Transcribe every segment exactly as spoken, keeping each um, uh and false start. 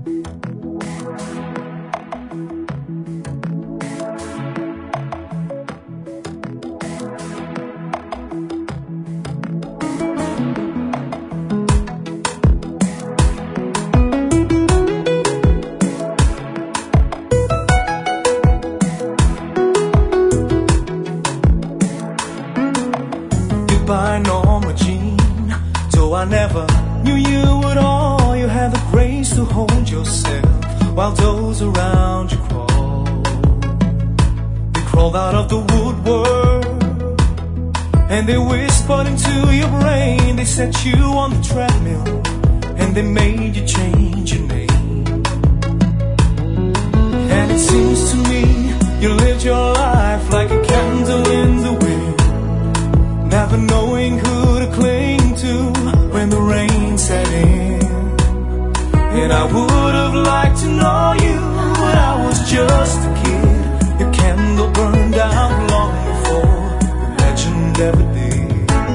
Goodbye, Norma Jean. Though I never knew you at all, you had the grace to hold yourself while those around you crawled. They crawled out of the woodwork and they whispered into your brain. They set you on the treadmill and they made you change your name. And it seems to me you lived your life like a candle in the wind, never knowing who to cling to when the rain set in. And I would have liked to know you when I was just a kid. Your candle burned out long before the legend ever did.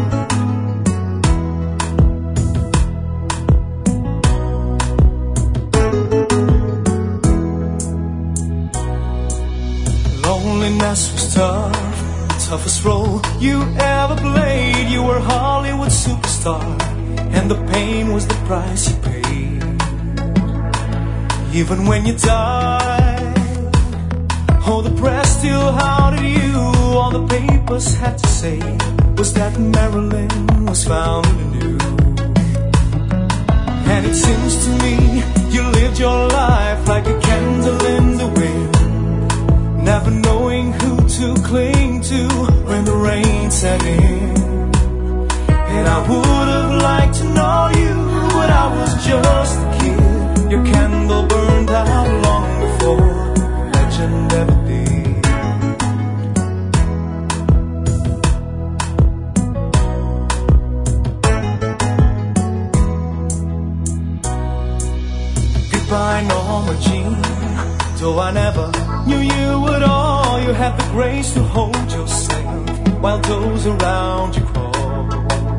Loneliness was tough, toughest role you ever played. You were Hollywood superstar, and the pain was the price you paid. Even when you died, oh, the press still hounded you. All the papers had to say was that Marilyn was found anew. And it seems to me you lived your life like a candle in the wind, never knowing who to cling to when the rain set in. And I would have liked to know you when I was just a kid. Your candle burned out long before the legend ever did. Goodbye, Norma Jean. Though I never knew you at all, you had the grace to hold yourself while those around you crawled.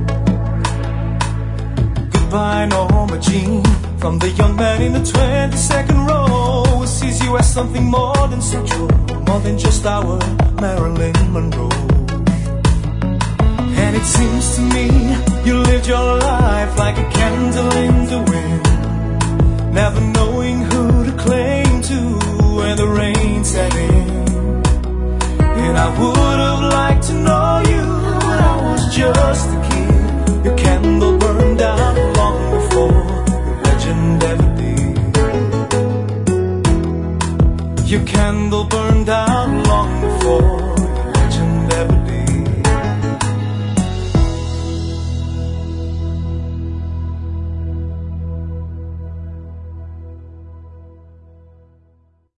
Goodbye, Norma Jean. From the young man in the twenty-second row who sees you as something more than sexual, more than just our Marilyn Monroe. And it seems to me you lived your life like a candle in the wind, never knowing who to cling to when the rain set in. And I would have liked to know you when I was just a kid. Your candle burned out long before the legend ever did. Your candle burned out long before